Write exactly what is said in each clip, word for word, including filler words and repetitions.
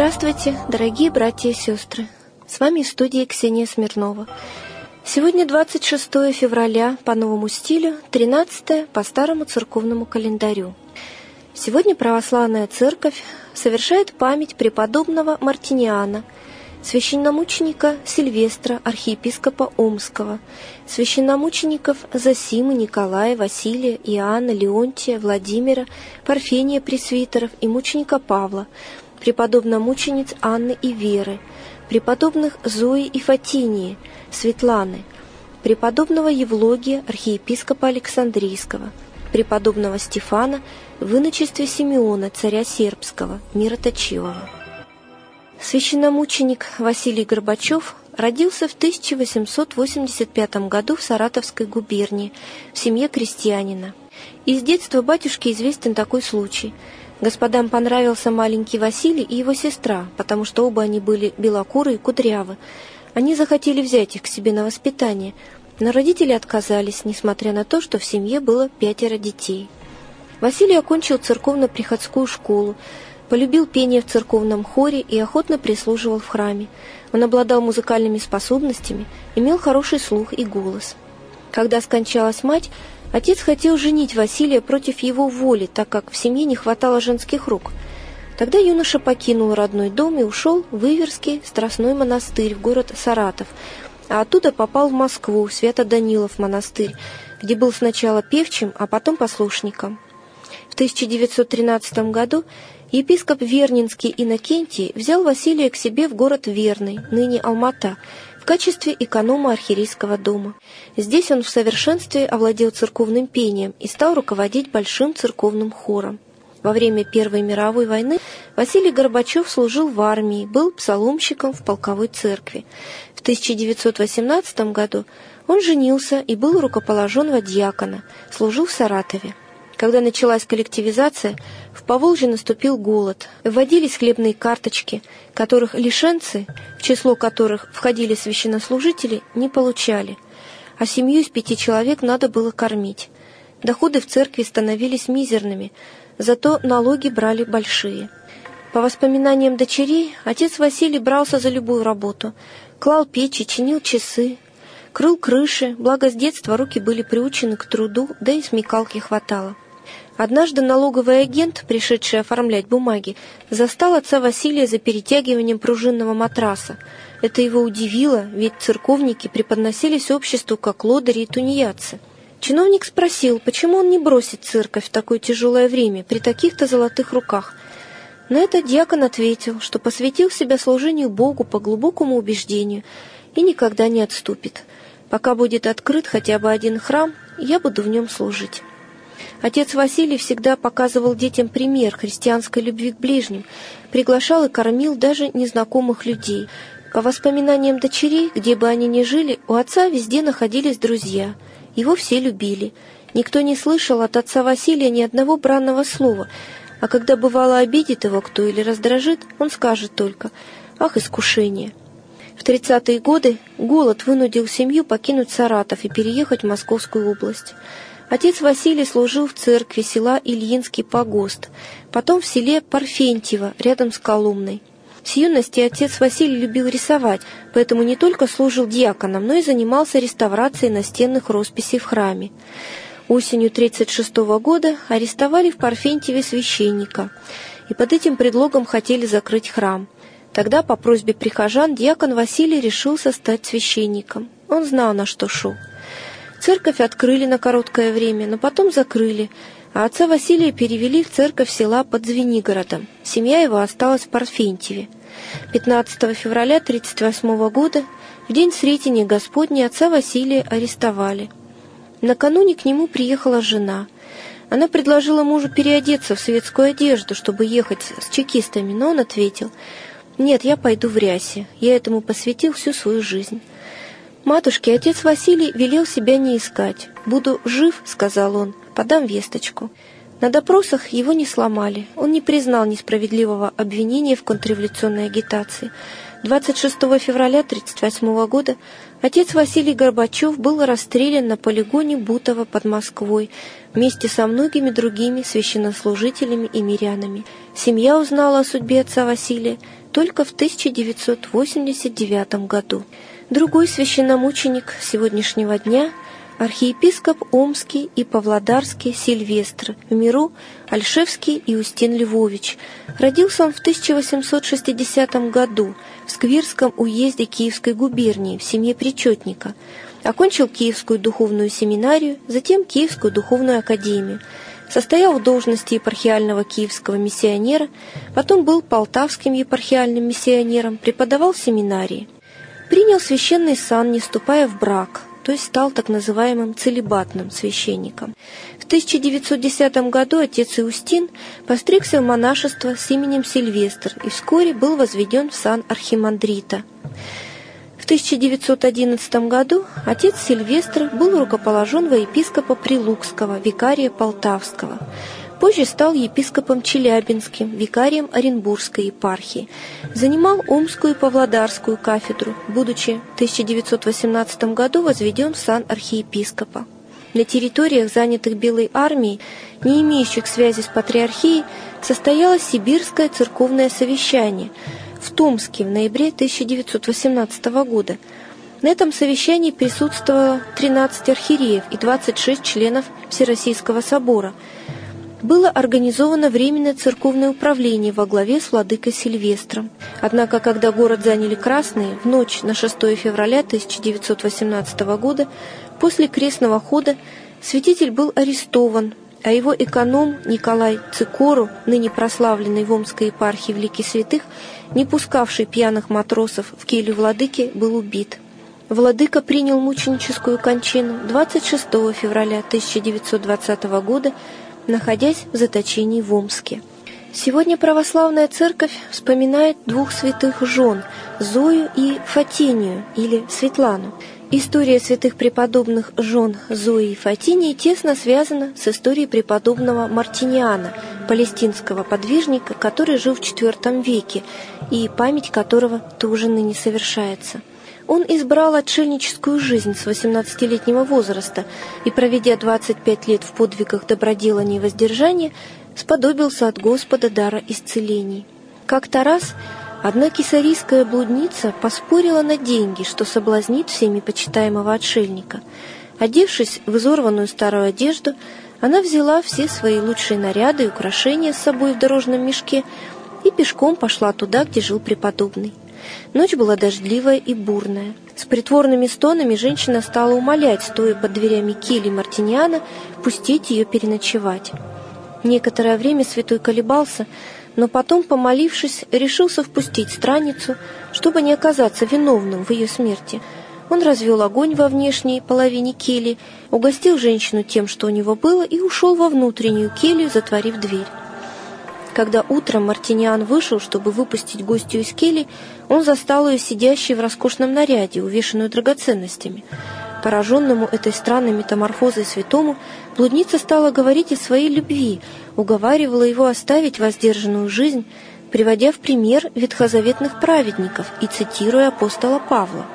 Здравствуйте, дорогие братья и сестры! С вами в студии Ксения Смирнова. Сегодня двадцать шестое февраля по новому стилю, тринадцатое по старому церковному календарю. Сегодня православная церковь совершает память преподобного Мартиниана, священномученика Сильвестра, архиепископа Омского, священномучеников Зосимы, Николая, Василия, Иоанна, Леонтия, Владимира, Парфения пресвитеров и мученика Павла, преподобномучениц Анны и Веры, преподобных Зои и Фатинии, Светланы, преподобного Евлогия, архиепископа Александрийского, преподобного Стефана в иночестве Симеона, царя Сербского, мироточивого. Священномученик Василий Горбачев родился в тысяча восемьсот восемьдесят пятом году в Саратовской губернии в семье крестьянина. Из детства батюшке известен такой случай. Господам понравился маленький Василий и его сестра, потому что оба они были белокурые и кудрявы. Они захотели взять их к себе на воспитание, но родители отказались, несмотря на то, что в семье было пятеро детей. Василий окончил церковно-приходскую школу, полюбил пение в церковном хоре и охотно прислуживал в храме. Он обладал музыкальными способностями, имел хороший слух и голос. Когда скончалась мать, отец хотел женить Василия против его воли, так как в семье не хватало женских рук. Тогда юноша покинул родной дом и ушел в Иверский Страстной монастырь в город Саратов, а оттуда попал в Москву, в Свято-Данилов монастырь, где был сначала певчим, а потом послушником. В тысяча девятьсот тринадцатом году епископ Вернинский Иннокентий взял Василия к себе в город Верный, ныне Алмата, в качестве эконома архиерейского дома. Здесь он в совершенстве овладел церковным пением и стал руководить большим церковным хором. Во время Первой мировой войны Василий Горбачев служил в армии, был псаломщиком в полковой церкви. В тысяча девятьсот восемнадцатом году он женился и был рукоположен во диакона, служил в Саратове. Когда началась коллективизация, в Поволжье наступил голод. Вводились хлебные карточки, которых лишенцы, в число которых входили священнослужители, не получали. А семью из пяти человек надо было кормить. Доходы в церкви становились мизерными, зато налоги брали большие. По воспоминаниям дочерей, отец Василий брался за любую работу. Клал печи, чинил часы, крыл крыши, благо с детства руки были приучены к труду, да и смекалки хватало. Однажды налоговый агент, пришедший оформлять бумаги, застал отца Василия за перетягиванием пружинного матраса. Это его удивило, ведь церковники преподносились обществу как лодыри и тунеядцы. Чиновник спросил, почему он не бросит церковь в такое тяжелое время, при таких-то золотых руках. На это диакон ответил, что посвятил себя служению Богу по глубокому убеждению и никогда не отступит. Пока будет открыт хотя бы один храм, я буду в нем служить. Отец Василий всегда показывал детям пример христианской любви к ближним, приглашал и кормил даже незнакомых людей. По воспоминаниям дочерей, где бы они ни жили, у отца везде находились друзья. Его все любили. Никто не слышал от отца Василия ни одного бранного слова, а когда бывало обидит его кто или раздражит, он скажет только «Ах, искушение!». В тридцатые годы голод вынудил семью покинуть Саратов и переехать в Московскую область. Отец Василий служил в церкви села Ильинский погост, потом в селе Парфентьево, рядом с Коломной. С юности отец Василий любил рисовать, поэтому не только служил диаконом, но и занимался реставрацией настенных росписей в храме. Осенью тридцать шестого года арестовали в Парфентьеве священника, и под этим предлогом хотели закрыть храм. Тогда, по просьбе прихожан, диакон Василий решился стать священником. Он знал, на что шел. Церковь открыли на короткое время, но потом закрыли, а отца Василия перевели в церковь села под Звенигородом. Семья его осталась в Парфентьеве. пятнадцатого февраля тридцать восьмого года, в день Сретения Господней, отца Василия арестовали. Накануне к нему приехала жена. Она предложила мужу переодеться в светскую одежду, чтобы ехать с чекистами, но он ответил: «Нет, я пойду в рясе, я этому посвятил всю свою жизнь». Матушке отец Василий велел себя не искать. «Буду жив», — сказал он, — «подам весточку». На допросах его не сломали. Он не признал несправедливого обвинения в контрреволюционной агитации. двадцать шестого февраля тридцать восьмого года отец Василий Горбачев был расстрелян на полигоне Бутово под Москвой вместе со многими другими священнослужителями и мирянами. Семья узнала о судьбе отца Василия только в тысяча девятьсот восемьдесят девятом году. Другой священномученик сегодняшнего дня – архиепископ Омский и Павлодарский Сильвестр, в миру Ольшевский Иустин Львович. Родился он в тысяча восемьсот шестидесятом году в Сквирском уезде Киевской губернии в семье причетника. Окончил Киевскую духовную семинарию, затем Киевскую духовную академию. Состоял в должности епархиального киевского миссионера, потом был полтавским епархиальным миссионером, преподавал в семинарии. Принял священный сан, не вступая в брак, то есть стал так называемым целибатным священником. В тысяча девятьсот десятом году отец Иустин постригся в монашество с именем Сильвестр и вскоре был возведен в сан архимандрита. В тысяча девятьсот одиннадцатом году отец Сильвестр был рукоположен во епископа Прилукского, викария Полтавского. Позже стал епископом Челябинским, викарием Оренбургской епархии. Занимал Омскую и Павлодарскую кафедру, будучи в тысяча девятьсот восемнадцатом году возведен в сан архиепископа. На территориях, занятых Белой армией, не имеющих связи с патриархией, состоялось Сибирское церковное совещание в Томске в ноябре тысяча девятьсот восемнадцатого года. На этом совещании присутствовало тринадцать архиереев и двадцать шесть членов Всероссийского собора. Было организовано Временное церковное управление во главе с владыкой Сильвестром. Однако, когда город заняли красные, в ночь на шестое февраля тысяча девятьсот восемнадцатого года, после крестного хода, святитель был арестован, а его эконом Николай Цикору, ныне прославленный в Омской епархии в лике святых, не пускавший пьяных матросов в келью владыки, был убит. Владыка принял мученическую кончину двадцать шестого февраля тысяча девятьсот двадцатого года, находясь в заточении в Омске. Сегодня православная церковь вспоминает двух святых жен – Зою и Фатинию, или Светлану. История святых преподобных жен Зои и Фатинии тесно связана с историей преподобного Мартиниана, палестинского подвижника, который жил в четвёртом веке, и память которого тоже ныне совершается. Он избрал отшельническую жизнь с восемнадцатилетнего возраста и, проведя двадцать пять лет в подвигах доброделания и воздержания, сподобился от Господа дара исцелений. Как-то раз одна кесарийская блудница поспорила на деньги, что соблазнит всеми почитаемого отшельника. Одевшись в изорванную старую одежду, она взяла все свои лучшие наряды и украшения с собой в дорожном мешке и пешком пошла туда, где жил преподобный. Ночь была дождливая и бурная. С притворными стонами женщина стала умолять, стоя под дверями кельи Мартиниана, пустить ее переночевать. Некоторое время святой колебался, но потом, помолившись, решился впустить странницу, чтобы не оказаться виновным в ее смерти. Он развел огонь во внешней половине кельи, угостил женщину тем, что у него было, и ушел во внутреннюю келью, затворив дверь. Когда утром Мартиниан вышел, чтобы выпустить гостью из кельи, он застал ее сидящей в роскошном наряде, увешанную драгоценностями. Пораженному этой странной метаморфозой святому, блудница стала говорить о своей любви, уговаривала его оставить воздержанную жизнь, приводя в пример ветхозаветных праведников и цитируя апостола Павла.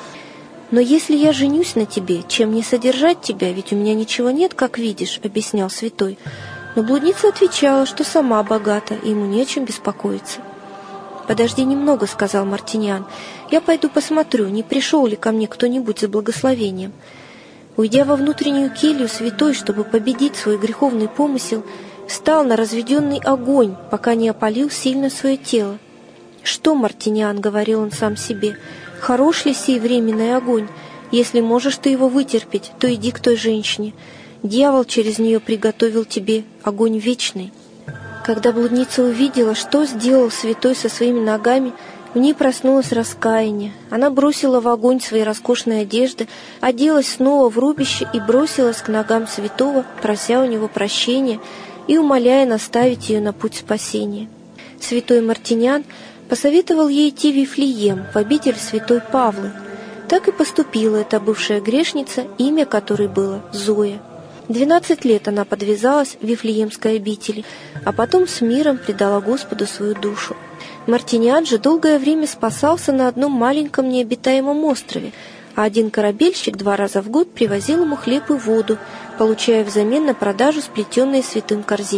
«Но если я женюсь на тебе, чем мне содержать тебя, ведь у меня ничего нет, как видишь», — объяснял святой. Но блудница отвечала, что сама богата, и ему не о чем беспокоиться. «Подожди немного», — сказал Мартиниан, — «я пойду посмотрю, не пришел ли ко мне кто-нибудь за благословением». Уйдя во внутреннюю келью, святой, чтобы победить свой греховный помысел, встал на разведенный огонь, пока не опалил сильно свое тело. «Что, Мартиниан, — говорил он сам себе, — хорош ли сей временный огонь? Если можешь ты его вытерпеть, то иди к той женщине. Дьявол через нее приготовил тебе огонь вечный». Когда блудница увидела, что сделал святой со своими ногами, в ней проснулось раскаяние. Она бросила в огонь свои роскошные одежды, оделась снова в рубище и бросилась к ногам святого, прося у него прощения и умоляя наставить ее на путь спасения. Святой Мартиниан посоветовал ей идти в Вифлеем, в обитель святой Павлы. Так и поступила эта бывшая грешница, имя которой было Зоя. Двенадцать лет она подвязалась в Вифлеемской обители, а потом с миром предала Господу свою душу. Мартиниан же долгое время спасался на одном маленьком необитаемом острове, а один корабельщик два раза в год привозил ему хлеб и воду, получая взамен на продажу сплетенные святым корзины.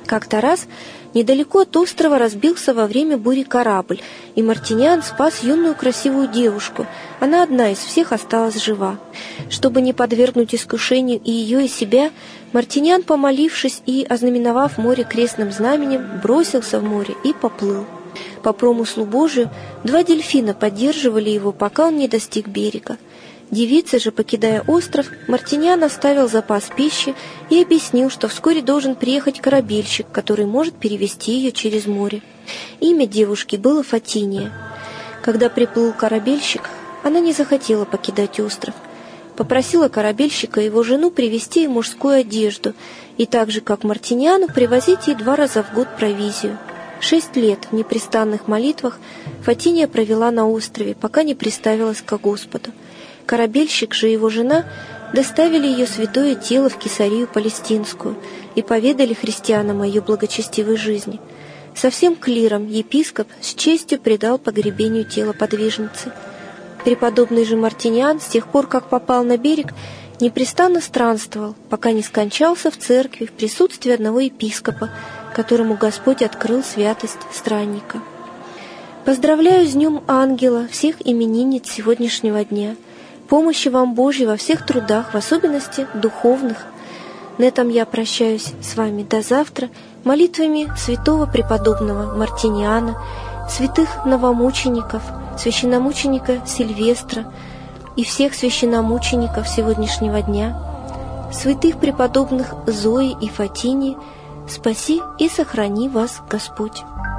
Как-то раз недалеко от острова разбился во время бури корабль, и Мартиниан спас юную красивую девушку. Она одна из всех осталась жива. Чтобы не подвергнуть искушению и ее, и себя, Мартиниан, помолившись и ознаменовав море крестным знаменем, бросился в море и поплыл. По промыслу Божию два дельфина поддерживали его, пока он не достиг берега. Девица же, покидая остров, Мартиниан оставил запас пищи и объяснил, что вскоре должен приехать корабельщик, который может перевести ее через море. Имя девушки было Фатиния. Когда приплыл корабельщик, она не захотела покидать остров. Попросила корабельщика и его жену привезти ей мужскую одежду, и так же, как Мартиниану, привозить ей два раза в год провизию. Шесть лет в непрестанных молитвах Фатиния провела на острове, пока не приставилась ко Господу. Корабельщик же и его жена доставили ее святое тело в Кесарию Палестинскую и поведали христианам о ее благочестивой жизни. Со всем клиром епископ с честью предал погребению тела подвижницы. Преподобный же Мартиниан с тех пор, как попал на берег, непрестанно странствовал, пока не скончался в церкви в присутствии одного епископа, которому Господь открыл святость странника. Поздравляю с Днем Ангела всех именинниц сегодняшнего дня. Помощи вам Божьей во всех трудах, в особенности духовных. На этом я прощаюсь с вами до завтра молитвами святого преподобного Мартиниана, святых новомучеников, священномученика Сильвестра и всех священномучеников сегодняшнего дня, святых преподобных Зои и Фатинии. Спаси и сохрани вас Господь.